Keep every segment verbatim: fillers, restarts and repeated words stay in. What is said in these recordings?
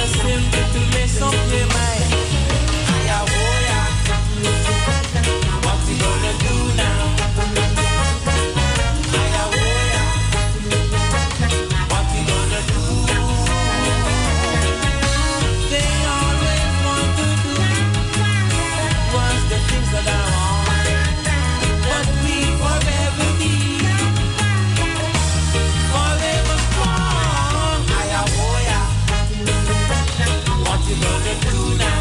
simple to mess up your mind. Aya, oh yeah. What we gonna do now? Aya, oh yeah. What we gonna do? They always want to do what's the things that are wrong, but we forever need, forever strong. Aya, oh yeah. What you gonna do now?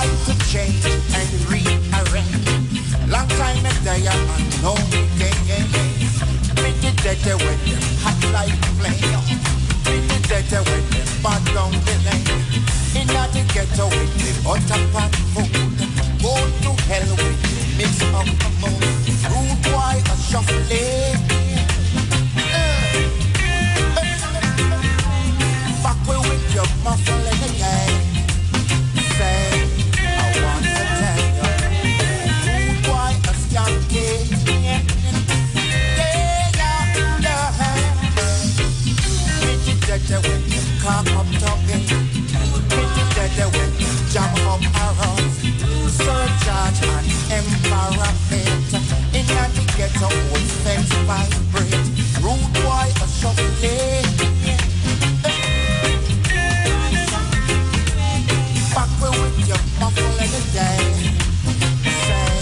to change and rearrange. Long time and day and no again. Me the dead when them hot like flame. Me the dead when them bad down the lane. In the ghetto with the butter pot food. Go to hell with the mix up the mood. Rude boy a shuffling. Back way with your muffle in the gang. Say, I want to tell you. Rude boy a skanking. Yeah, yeah, yeah. Bitch, dead when you come up talking. When jam up around surcharge and embarrassment. In the ghetto old fence vibrate. Rude boy a shuffling. Back way with your muffle in the day. Say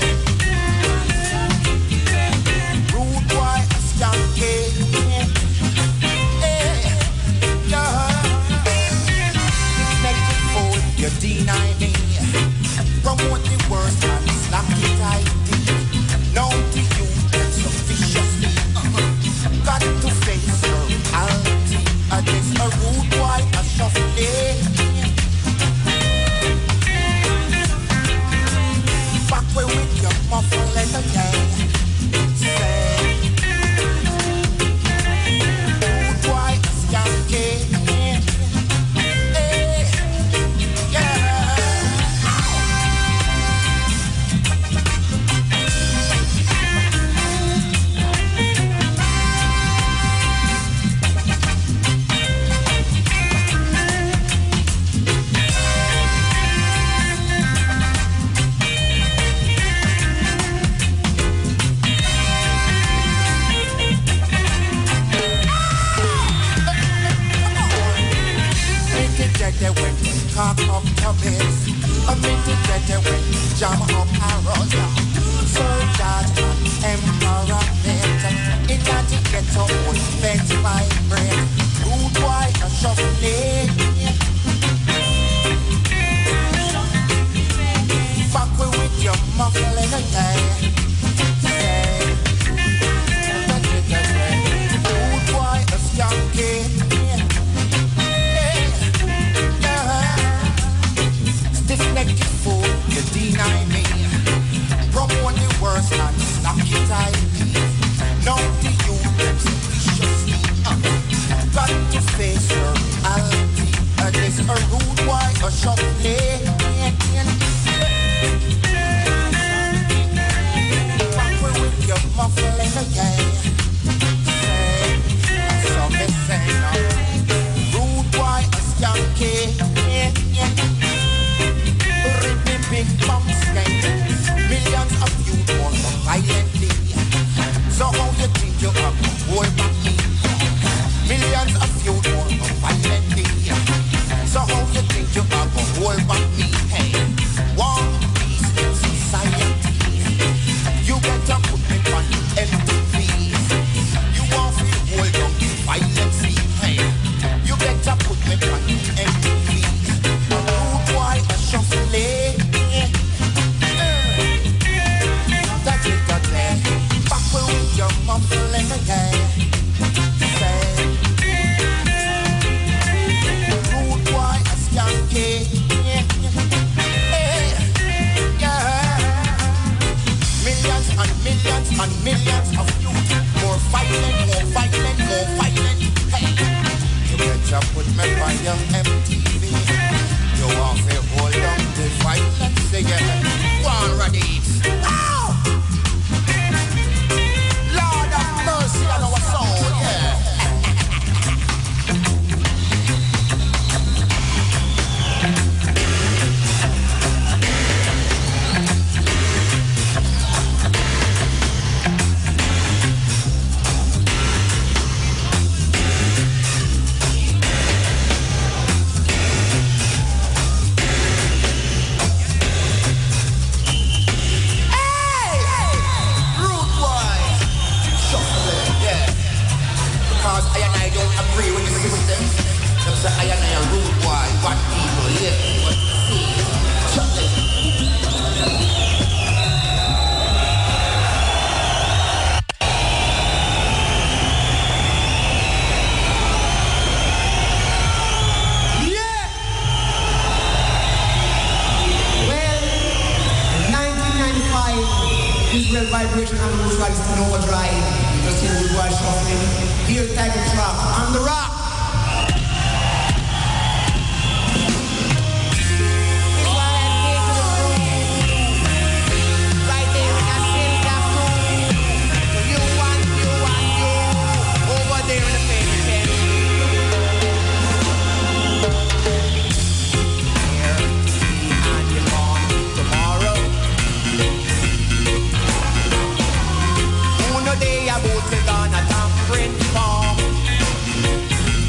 rude boy a skanking. You deny me, promote the worst and slap it I did. Now to you so viciously, uh-huh. Got to face your reality. Against a rude boy, a shuffling. Back way with your muffle and the gang. Say, rude boy, a skanking. When cock up tubbies, a minute dead when jam up arrows, surcharge and embarrassment. In that ghetto old fence vibrate. Rude boy a shuffling. Back way with your muffle in the day. Rude boy a skanking. Stiff-necked fool, you deny me. Promote the worst and snap it I leave. Now to you, that's viciously. Uh, got to face your reality. Against a rude boy, a shuffling. Back with your muffle in the game. Say, so me say no. Rude boy, a skanking. Big bomb skate. Millions of you born violently. Israel vibration and the usual is no drive. Just hear the voice shuffling. Here type of trap on the rock. They about to gonna tampering farm.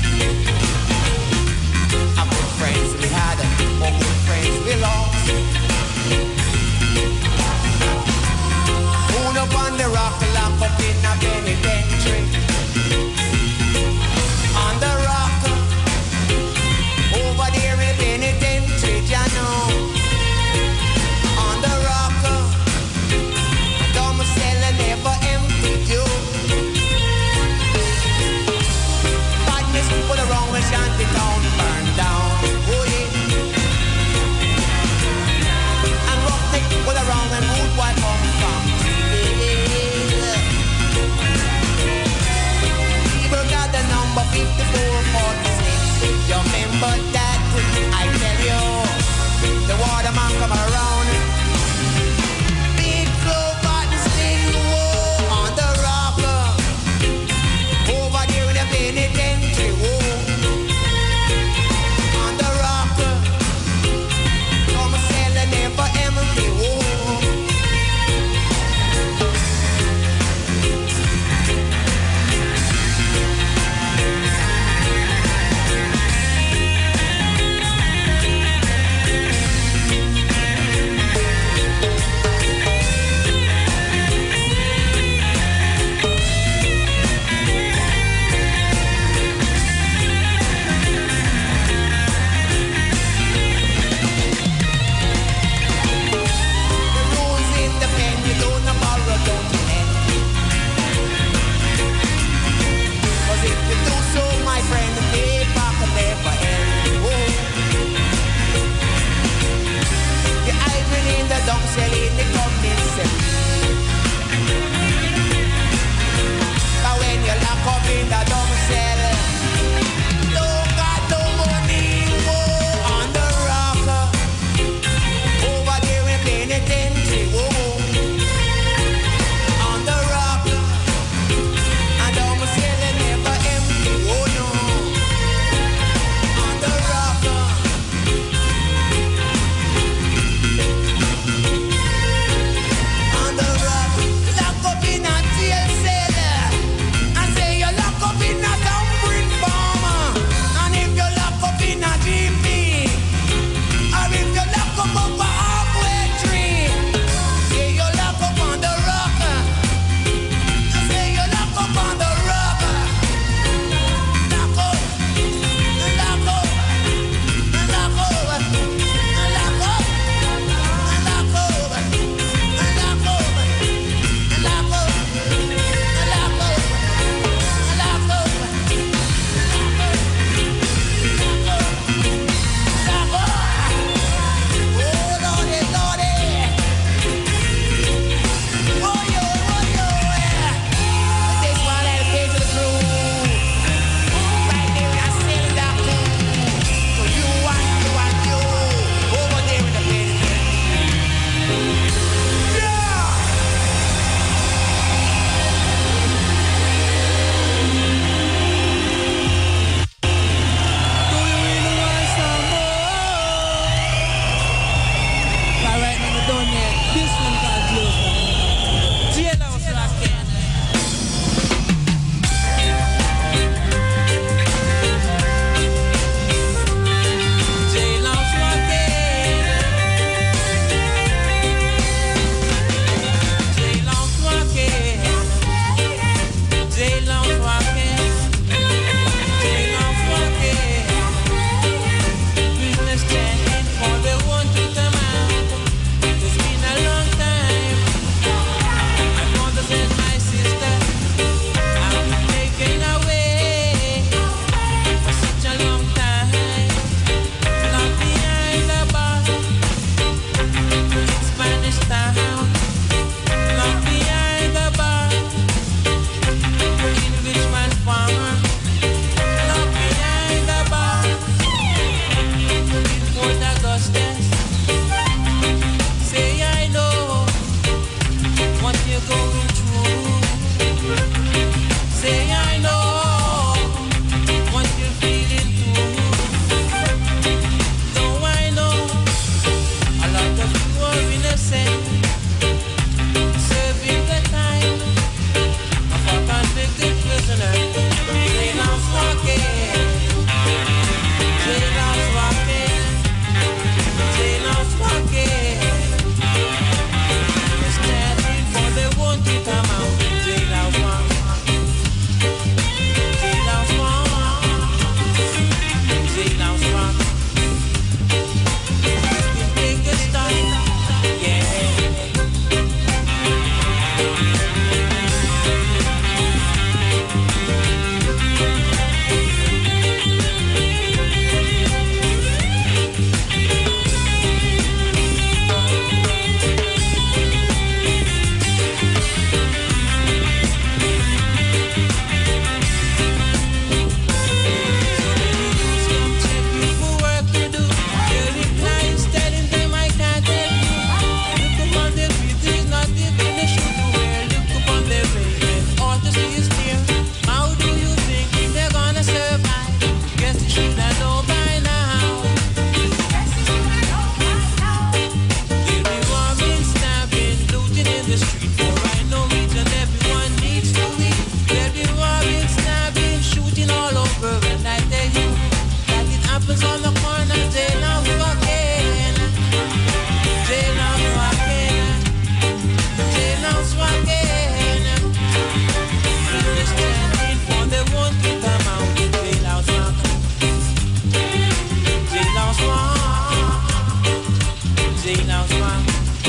jailhouse man.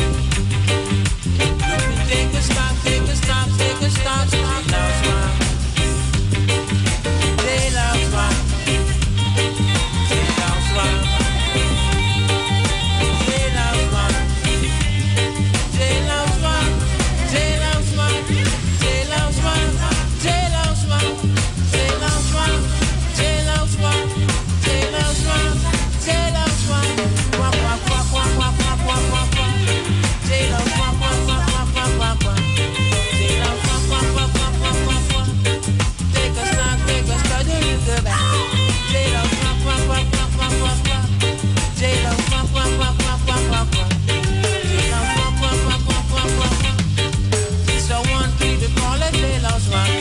Let me take a stock, take a stock, take a stock, jailhouse man. Jailhouse man. Jailhouse man. Jailhouse man. Jailhouse man. Jailhouse man. Jailhouse man. Jailhouse man. Jailhouse man. Jailhouse man. Jailhouse man. Jailhouse man. Quack quack quack quack quack quack quack quack quack. Jailhouse quack quack quack quack quack quack quack. Jailhouse quack quack quack quack quack quack quack. Take a snack, take a study, you go back. Jailhouse quack quack quack quack quack quack quack. Jailhouse quack quack quack quack quack quack quack. Jailhouse quack quack quack quack quack quack quack. So one people call it jailhouse man.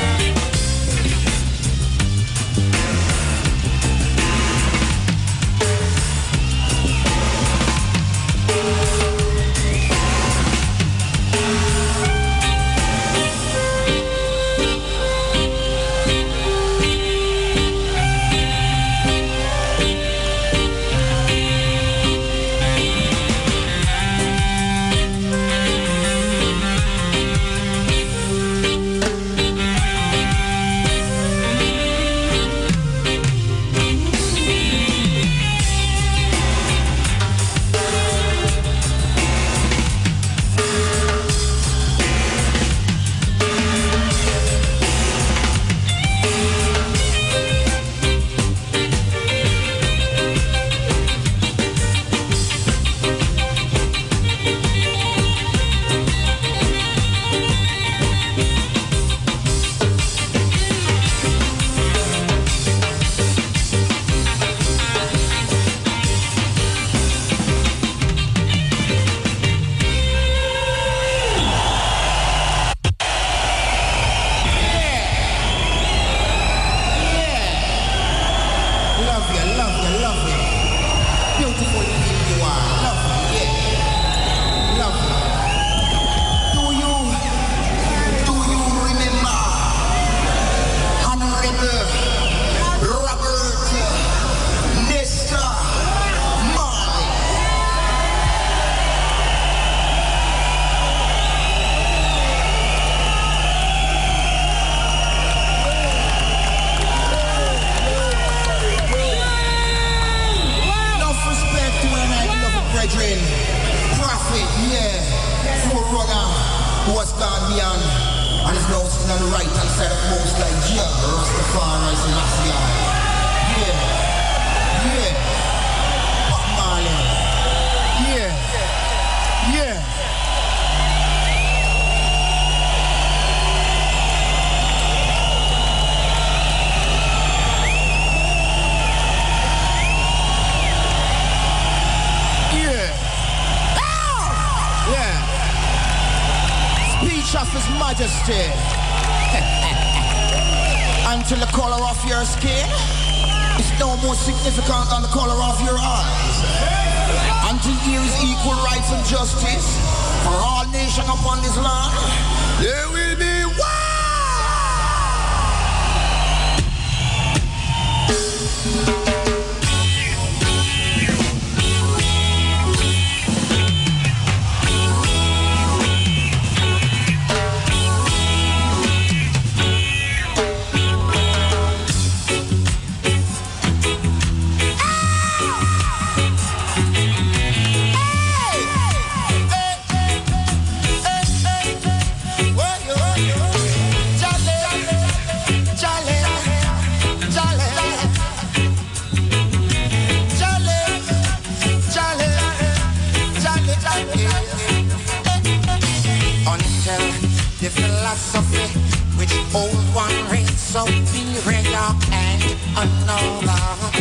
Until the color of your skin is no more significant than the color of your eyes. Until there is equal rights and justice for all nations upon this land, there will be war. Which old one reads so superior and another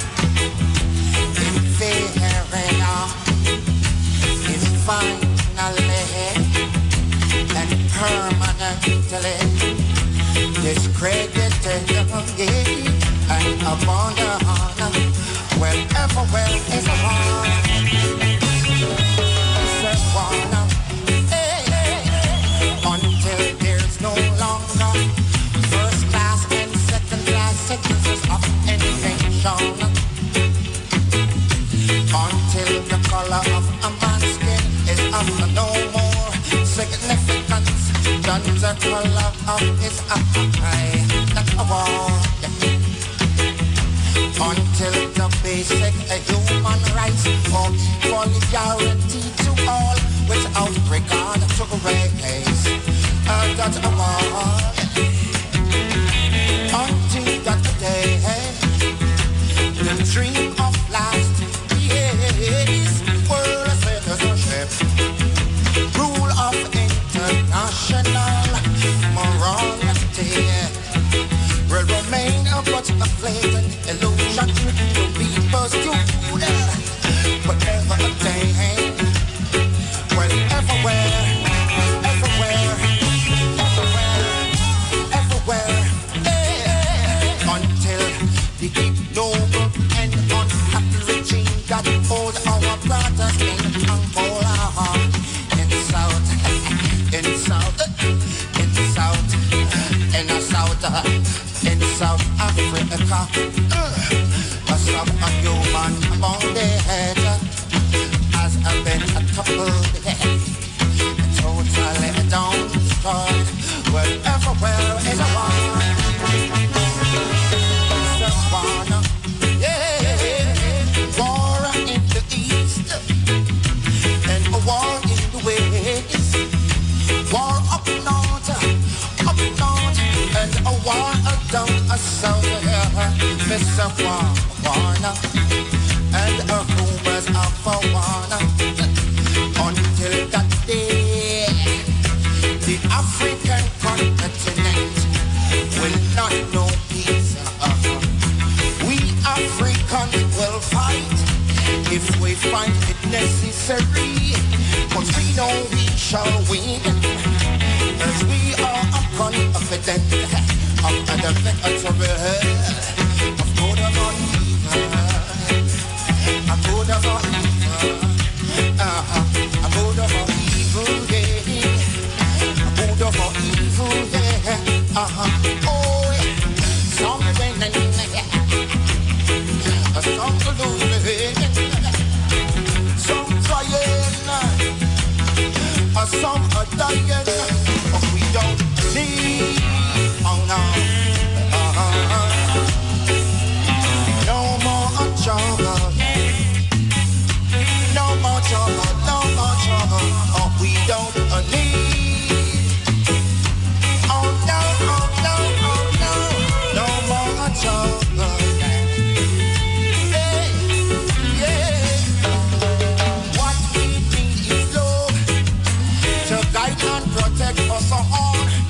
inferior is finally and permanently discredited and abandoned wherever where is wrong. Until there's no longer first class and second class citizens of any nation. Until the color of a man's that our love is high. That's a war. Until the basic human rights for equally guaranteed to all without regard to race. Uh, that's a war. Until that day, the dream of last years, world citizenship, rule of international morality will remain but a flagrant illusion to be pursued. Whatever attain, well, everywhere, everywhere, everywhere, everywhere, yeah. Until the ignoble and unhappy regime that holds our brothers in Angola, in the south, in the south, in the south, in the south, in South Africa, uh, some human among the head has been toppled, totally down destroyed. Well, everywhere is a war, it's a war, yeah, war in the east and a war in the west, war up north, up north, and a war down a south, Mister Warner, and a rumors of a Warner. Until that day, the African continent will not know peace. We Africans will fight if we find it necessary, cause we know we shall win, as we are confident of the victory of good or evil, a good or evil, uh-huh, a good or evil, yeah, a good or evil, yeah, uh-huh, oh, something, some losing, some trying, some are dying, but we don't need, oh no, uh-huh. No more trouble, no more trouble, no more trouble, oh we don't need, oh no, oh no, oh no, no more trouble, yeah, yeah. What we need is love to guide and protect us all.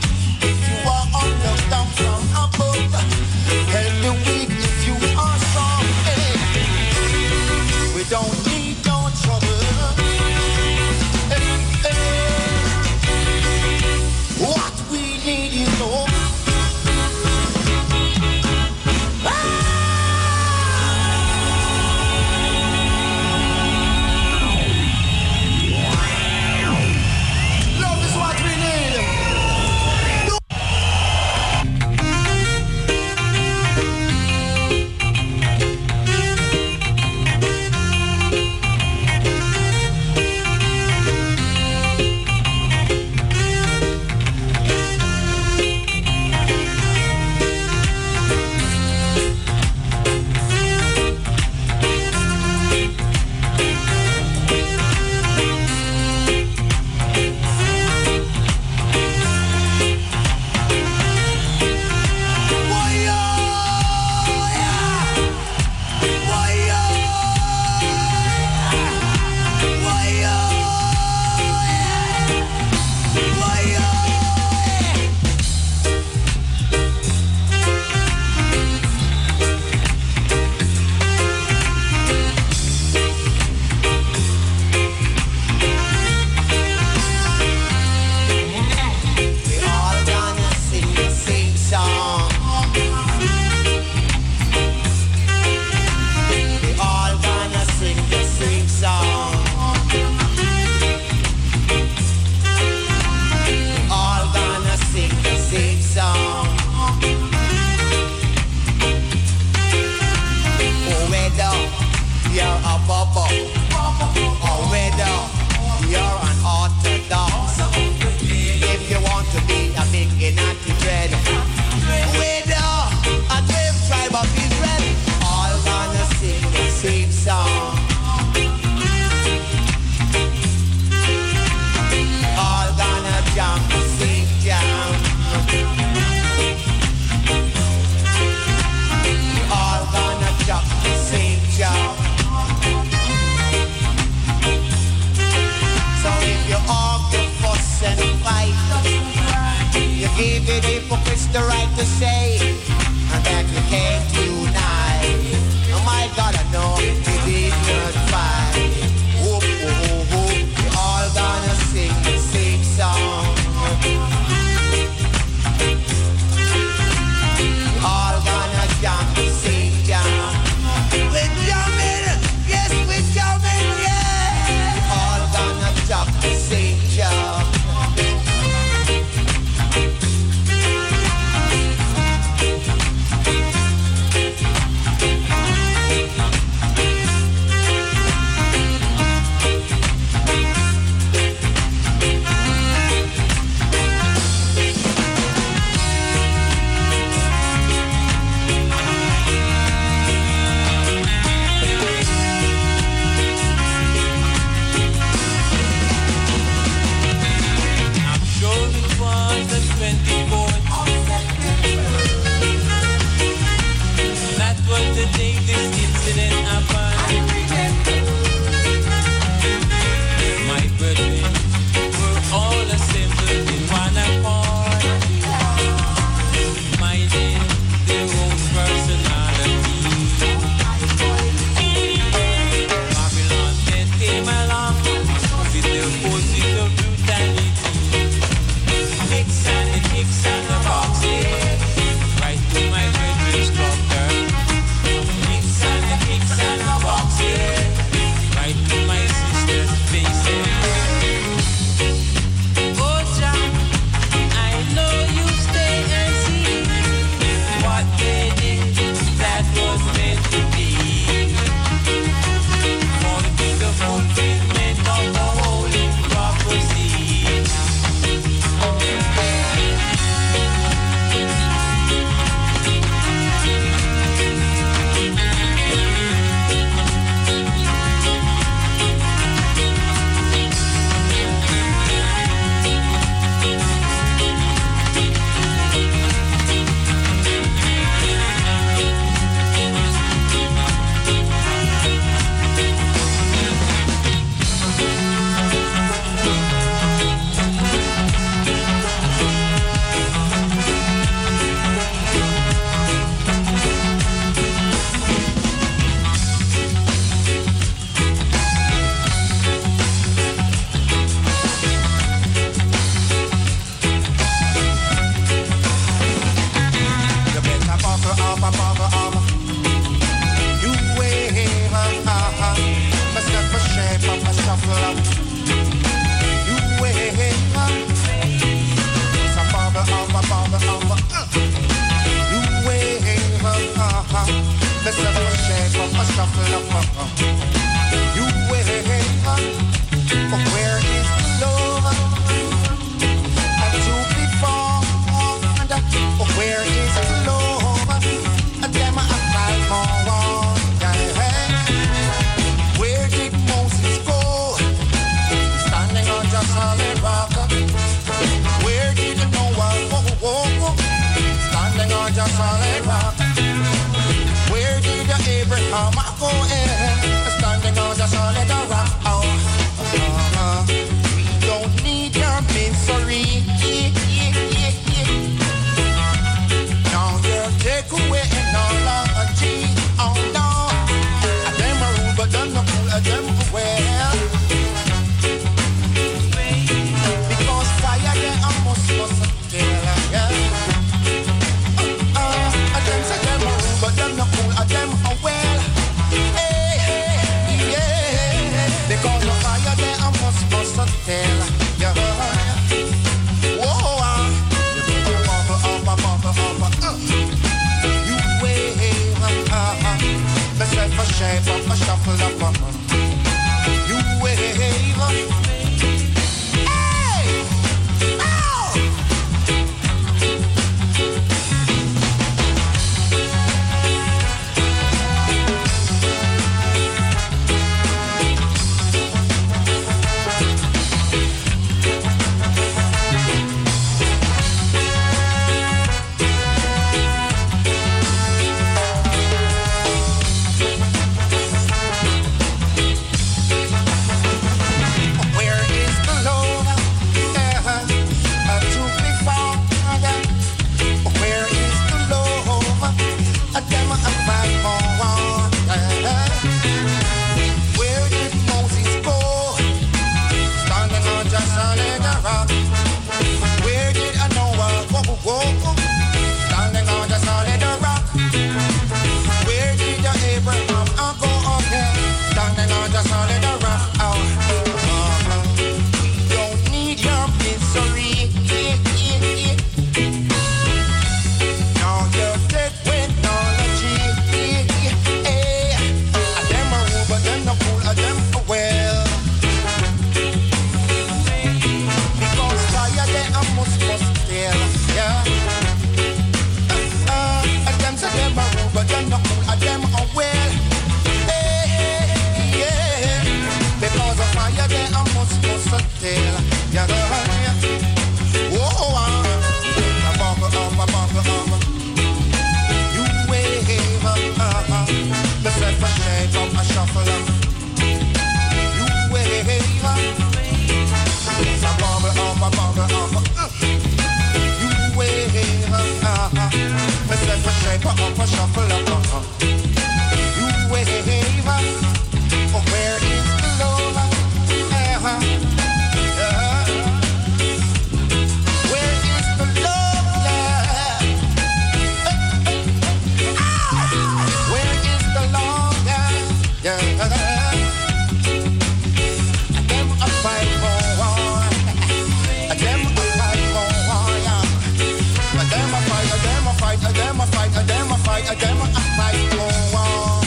the right to say that you can't tonight. Oh my God, I know we did not fight. Oh, oh, oh, we all gonna sing the same song. We all gonna jump the same jump. We're jumping, yes, we're jumping, yeah. We all gonna jump the same jump. That was the day this incident happened. My brethren were all assembled in one accord, minding their own personality. Babylon then came along with their forces of brutality. Kicks and the kicks and the boxes, right to my brethren's doctor. Kicks and the kicks and the boxes, right to my sister's faces. Oh Jah, I know you stay and see what they did that was meant to be. For the fulfillment of the holy prophecy. Solid rock. Where did Abraham go in? well. Yeah, yeah. Whoa, ah. A bumper up, a bumper up. You wave up, uh, uh. The set for shape up, a shuffle up. You wave up. A bumper up, a bumper up. Uh. You wave up, uh, uh. The set for shape up, a shuffle up, uh, uh. You wave up. Oh, where is the love? Uh-huh. Uh-huh. Where is the love, love? Where is the love, love? Yeah. Them a fight for war. Them a fight for war, yeah. Them a fight, them a fight, them a fight, them a fight, them a fight for war.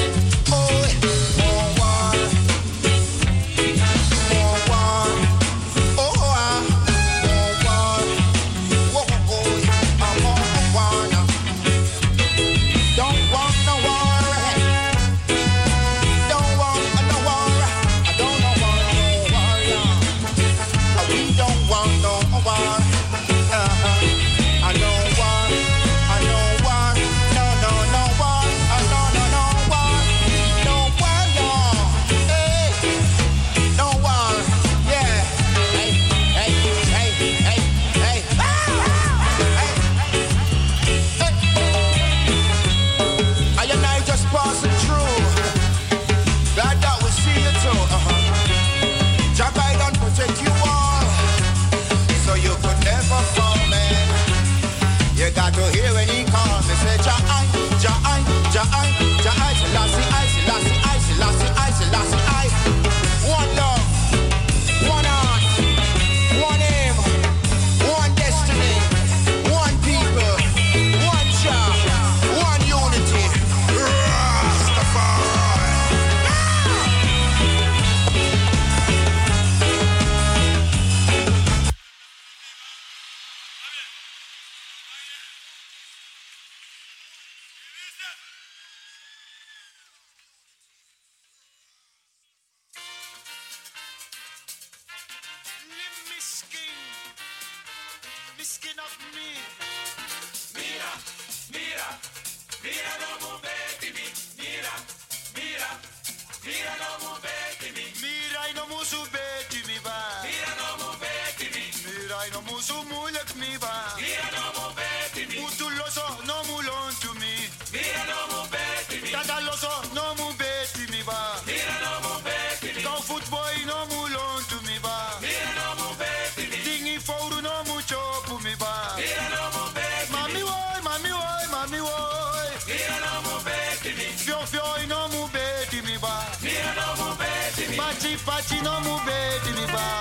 Pachi, pachi, no mu beti mi ba.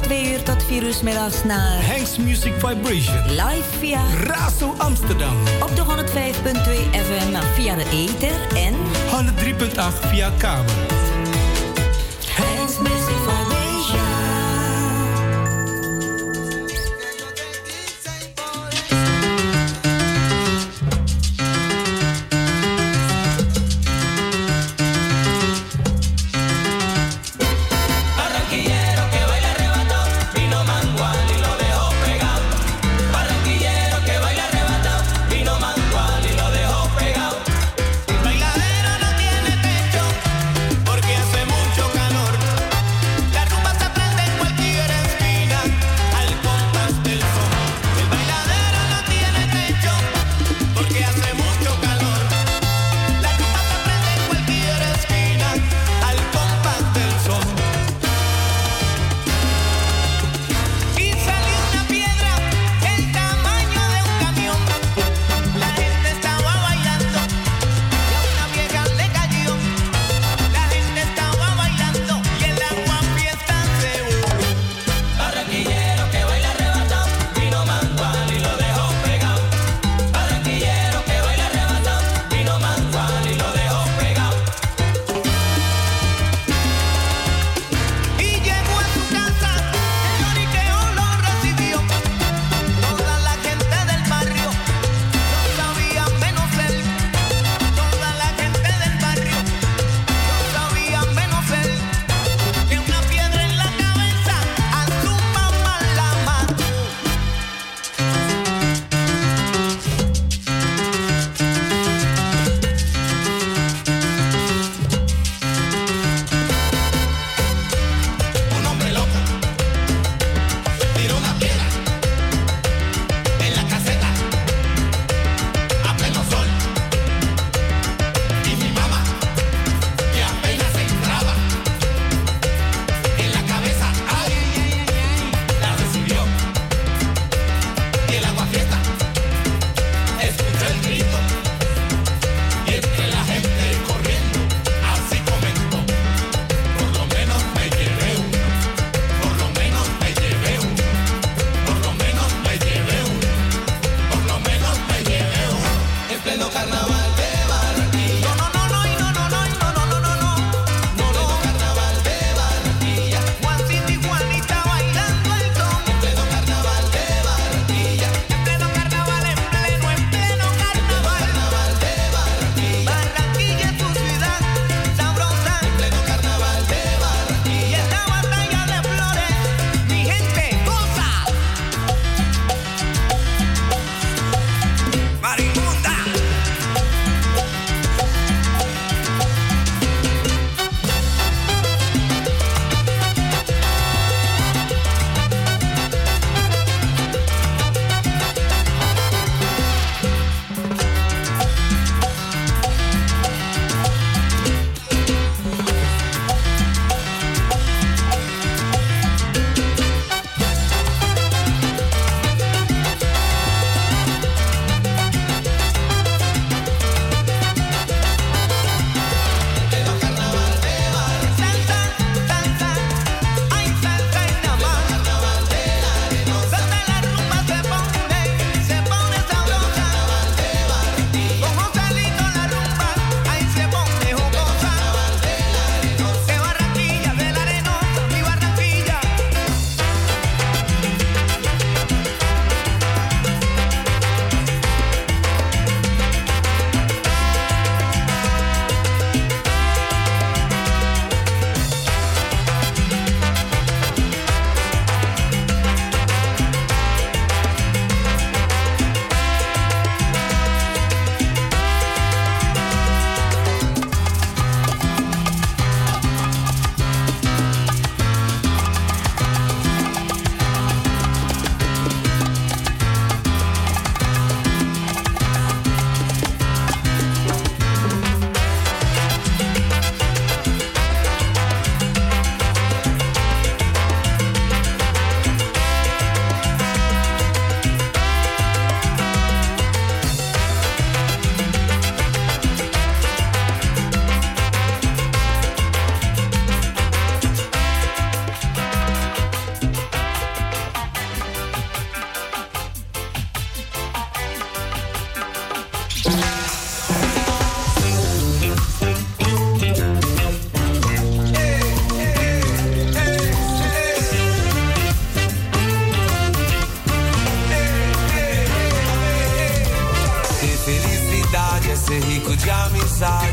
twee uur tot vier uur 's middags naar Hanks Music Vibration. Live via Razo Amsterdam. Op de honderd vijf komma twee F M via de ether en honderd drie komma acht via kabel. Hanks Music Vibration. Porque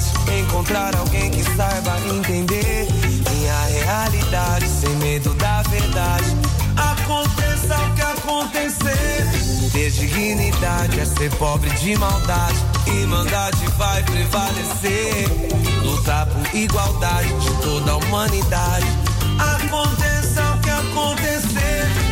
vontade. Encontrar alguém que saiba entender minha realidade, sem medo da verdade. Aconteça o que acontecer, ter dignidade é ser pobre de maldade. Irmandade vai prevalecer, lutar por igualdade de toda a humanidade. Aconteça o que acontecer,